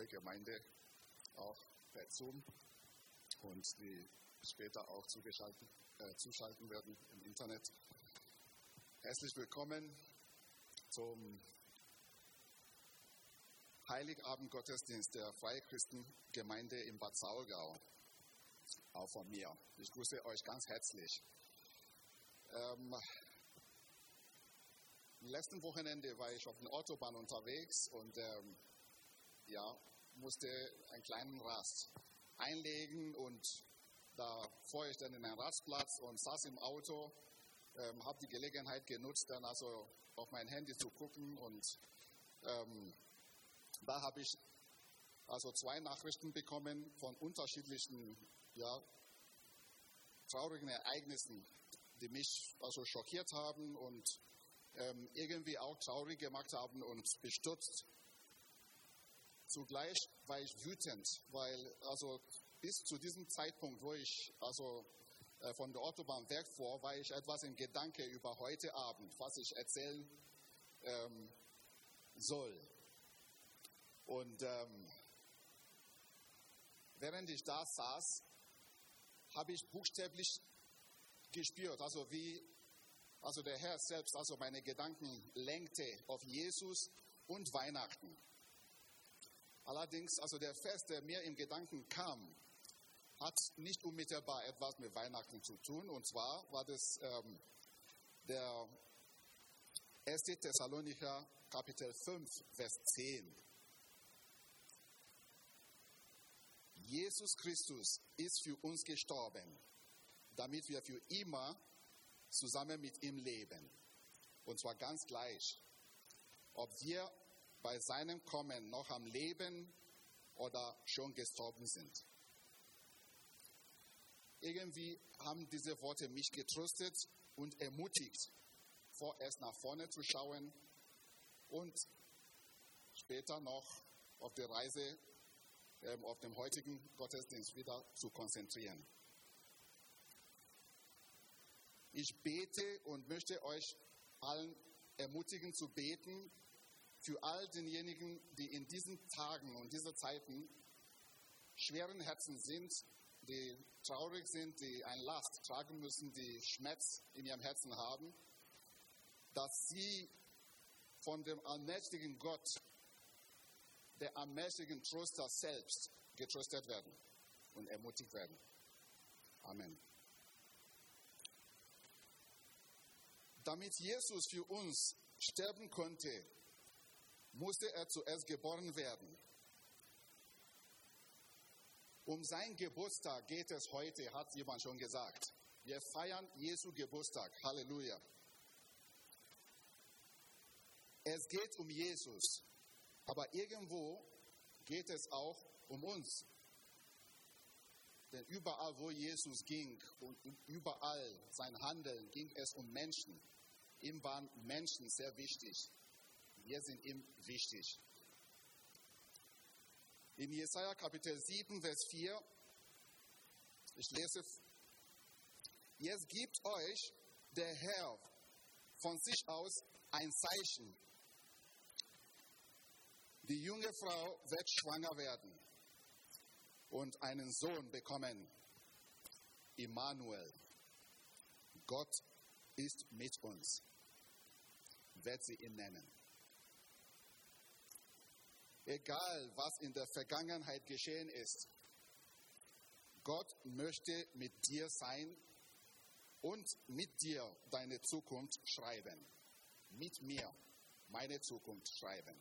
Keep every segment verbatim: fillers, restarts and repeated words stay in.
eure Gemeinde auch per Zoom und die später auch zugeschaltet, äh, zuschalten werden im Internet. Herzlich willkommen zum Heiligabend-Gottesdienst der Freikirchengemeinde in Bad Saulgau. Auch von mir. Ich grüße euch ganz herzlich. Ähm, am letzten Wochenende war ich auf der Autobahn unterwegs und ähm, ja, musste einen kleinen Rast einlegen und da fuhr ich dann in einen Rastplatz und saß im Auto, ähm, habe die Gelegenheit genutzt, dann also auf mein Handy zu gucken und ähm, da habe ich also zwei Nachrichten bekommen von unterschiedlichen, ja, traurigen Ereignissen, die mich also schockiert haben und ähm, irgendwie auch traurig gemacht haben und bestürzt. Zugleich war ich wütend, weil also bis zu diesem Zeitpunkt, wo ich also äh, von der Autobahn wegfuhr, war ich etwas in Gedanke über heute Abend, was ich erzählen ähm, soll. Und ähm, während ich da saß, habe ich buchstäblich gespürt, also wie also der Herr selbst, also meine Gedanken lenkte auf Jesus und Weihnachten. Allerdings, also der Vers, der mir im Gedanken kam, hat nicht unmittelbar etwas mit Weihnachten zu tun. Und zwar war das ähm, der erste Thessalonicher Kapitel fünf, Vers zehn. Jesus Christus ist für uns gestorben, damit wir für immer zusammen mit ihm leben. Und zwar ganz gleich, ob wir bei seinem Kommen noch am Leben oder schon gestorben sind. Irgendwie haben diese Worte mich getröstet und ermutigt, vorerst nach vorne zu schauen und später noch auf die Reise ähm, auf dem heutigen Gottesdienst wieder zu konzentrieren. Ich bete und möchte euch allen ermutigen zu beten für all diejenigen, die in diesen Tagen und diesen Zeiten schweren Herzen sind, die traurig sind, die eine Last tragen müssen, die Schmerz in ihrem Herzen haben, dass sie von dem allmächtigen Gott, der allmächtigen Tröster selbst, getröstet werden und ermutigt werden. Amen. Damit Jesus für uns sterben konnte, musste er zuerst geboren werden. Um seinen Geburtstag geht es heute, hat jemand schon gesagt. Wir feiern Jesu Geburtstag. Halleluja. Es geht um Jesus, aber irgendwo geht es auch um uns. Denn überall, wo Jesus ging und überall sein Handeln, ging es um Menschen. Ihm waren Menschen sehr wichtig. Wir sind ihm wichtig. In Jesaja Kapitel sieben, Vers vier, ich lese, jetzt gibt euch der Herr von sich aus ein Zeichen. Die junge Frau wird schwanger werden und einen Sohn bekommen. Immanuel, Gott ist mit uns, wird sie ihn nennen. Egal, was in der Vergangenheit geschehen ist, Gott möchte mit dir sein und mit dir deine Zukunft schreiben. Mit mir meine Zukunft schreiben.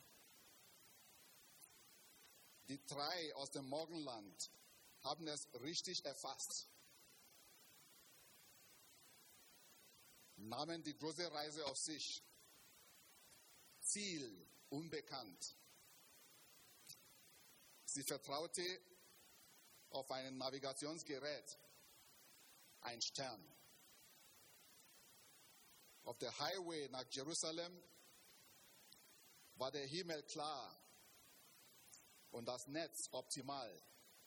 Die drei aus dem Morgenland haben es richtig erfasst. Nahmen die große Reise auf sich. Ziel unbekannt. Sie vertraute auf ein Navigationsgerät, ein Stern. Auf der Highway nach Jerusalem war der Himmel klar und das Netz optimal.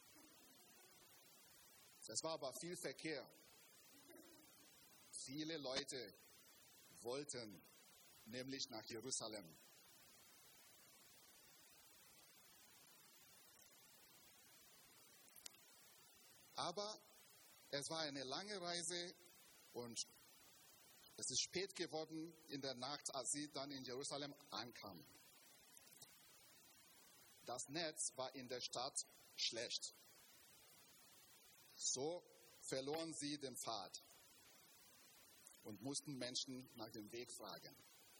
Es war aber viel Verkehr. Viele Leute wollten nämlich nach Jerusalem. Aber es war eine lange Reise und es ist spät geworden in der Nacht, als sie dann in Jerusalem ankamen. Das Netz war in der Stadt schlecht. So verloren sie den Pfad und mussten Menschen nach dem Weg fragen.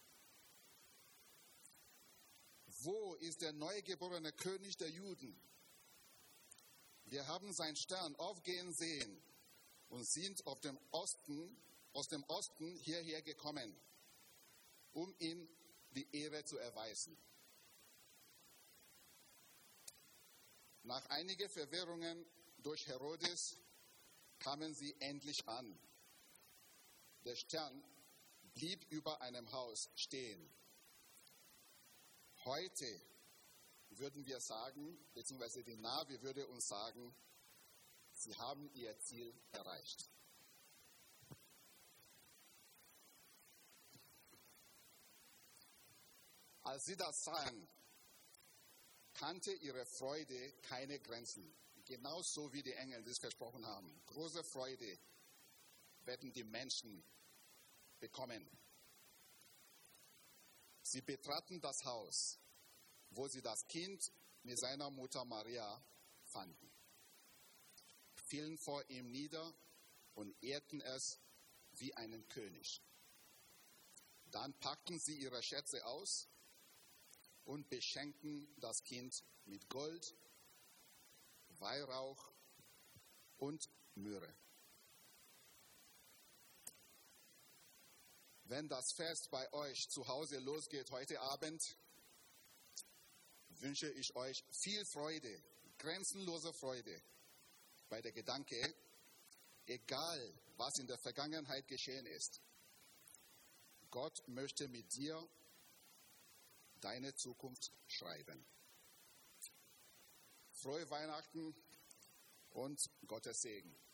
Wo ist der neugeborene König der Juden? Wir haben seinen Stern aufgehen sehen und sind auf dem Osten, aus dem Osten hierher gekommen, um ihm die Ehre zu erweisen. Nach einigen Verwirrungen durch Herodes kamen sie endlich an. Der Stern blieb über einem Haus stehen. Heute würden wir sagen, beziehungsweise die Navi würde uns sagen, sie haben ihr Ziel erreicht. Als sie das sahen, kannte ihre Freude keine Grenzen. Genauso wie die Engel das versprochen haben. Große Freude werden die Menschen bekommen. Sie betraten das Haus, wo sie das Kind mit seiner Mutter Maria fanden, fielen vor ihm nieder und ehrten es wie einen König. Dann packten sie ihre Schätze aus und beschenkten das Kind mit Gold, Weihrauch und Myrrhe. Wenn das Fest bei euch zu Hause losgeht heute Abend, wünsche ich euch viel Freude, grenzenlose Freude bei der Gedanke, egal was in der Vergangenheit geschehen ist, Gott möchte mit dir deine Zukunft schreiben. Frohe Weihnachten und Gottes Segen.